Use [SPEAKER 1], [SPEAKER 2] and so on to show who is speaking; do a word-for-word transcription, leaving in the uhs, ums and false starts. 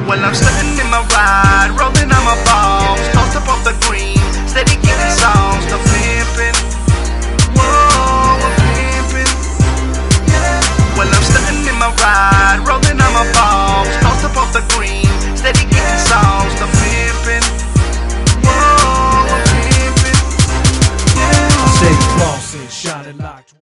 [SPEAKER 1] While I'm stunting in my ride, rolling on my ball.